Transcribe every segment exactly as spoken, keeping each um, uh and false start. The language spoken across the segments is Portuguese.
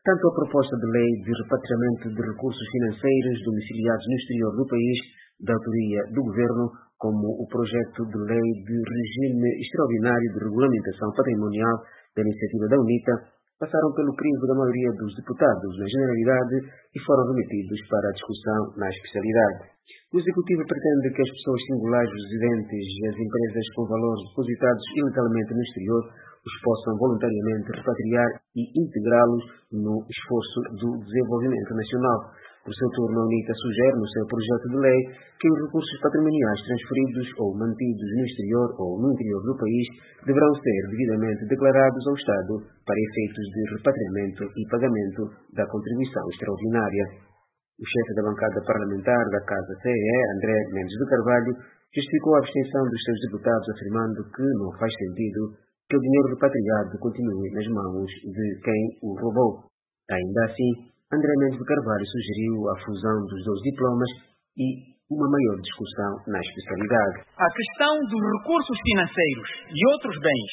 Tanto a proposta de lei de repatriamento de recursos financeiros domiciliados no exterior do país, da autoria do Governo, como o projeto de lei de regime extraordinário de regulamentação patrimonial da iniciativa da UNITA, passaram pelo crivo da maioria dos deputados na generalidade e foram remetidos para a discussão na especialidade. O Executivo pretende que as pessoas singulares residentes e as empresas com valores depositados ilegalmente no exterior os possam voluntariamente repatriar e integrá-los no esforço do desenvolvimento nacional. Por seu turno, a UNITA sugere no seu projeto de lei que os recursos patrimoniais transferidos ou mantidos no exterior ou no interior do país deverão ser devidamente declarados ao Estado para efeitos de repatriamento e pagamento da contribuição extraordinária. O chefe da bancada parlamentar da Casa C E E, André Mendes de Carvalho, justificou a abstenção dos seus deputados afirmando que não faz sentido que o dinheiro repatriado continue nas mãos de quem o roubou. Ainda assim, André Mendes de Carvalho sugeriu a fusão dos dois diplomas e uma maior discussão na especialidade. A questão dos recursos financeiros e outros bens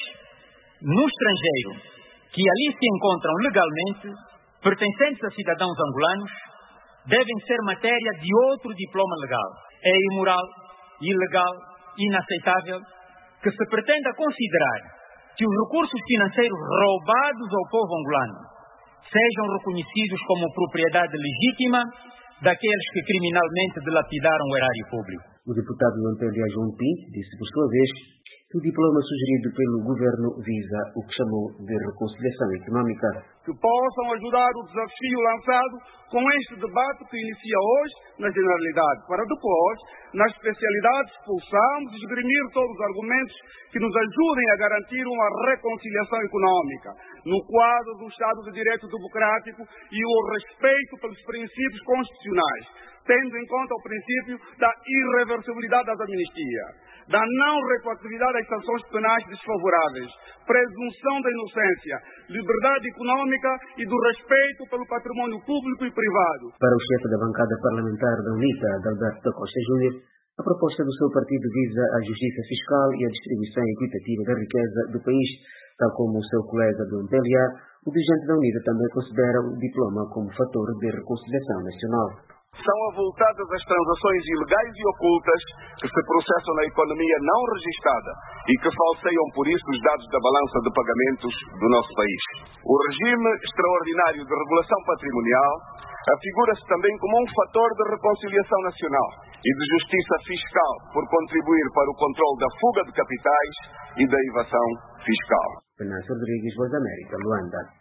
no estrangeiro que ali se encontram legalmente, pertencentes a cidadãos angolanos, devem ser matéria de outro diploma legal. É imoral, ilegal, inaceitável que se pretenda considerar que os recursos financeiros roubados ao povo angolano sejam reconhecidos como propriedade legítima daqueles que criminalmente dilapidaram o erário público. O deputado do Antélia João Pinto disse por sua vez que o diploma sugerido pelo Governo visa o que chamou de reconciliação econômica. Que possam ajudar o desafio lançado com este debate que inicia hoje na generalidade, para depois, na especialidade, expulsarmos e esgrimir todos os argumentos que nos ajudem a garantir uma reconciliação econômica, no quadro do Estado de Direito Democrático e o respeito pelos princípios constitucionais, tendo em conta o princípio da irreversibilidade das amnistias, da não retroatividade das sanções penais desfavoráveis, presunção da inocência, liberdade econômica e do respeito pelo patrimônio público e privado. Para o chefe da bancada parlamentar da UNITA, Adalberto da Costa Júnior, a proposta do seu partido visa a justiça fiscal e a distribuição equitativa da riqueza do país, tal como o seu colega do Antélia. O dirigente da UNITA também considera o diploma como fator de reconciliação nacional. São avultadas as transações ilegais e ocultas que se processam na economia não registada e que falseiam por isso os dados da balança de pagamentos do nosso país. O regime extraordinário de regulação patrimonial afigura-se também como um fator de reconciliação nacional e de justiça fiscal por contribuir para o controle da fuga de capitais e da evasão fiscal. Venâncio Rodrigues, Voz da América, Luanda.